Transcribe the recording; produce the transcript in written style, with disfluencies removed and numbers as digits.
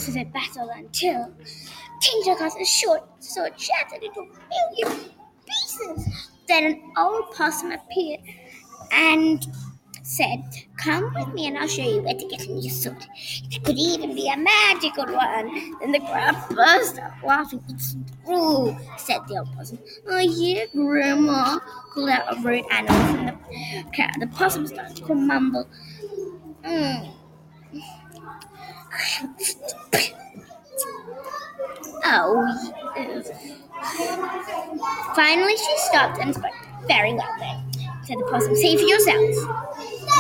said Battle until Tinker got a short sword shattered into a million pieces. Then an old possum appeared and said, "Come with me and I'll show you where to get a new sword. It could even be a magical one." Then the crowd burst out laughing. "It's true," said the old possum. "Oh, yeah, Grandma," called out a rude animal from the crowd. The possum started to mumble. "Mm." Oh, yes. Finally, she stopped and spoke. "Very well, then," said the possum. "See for yourselves."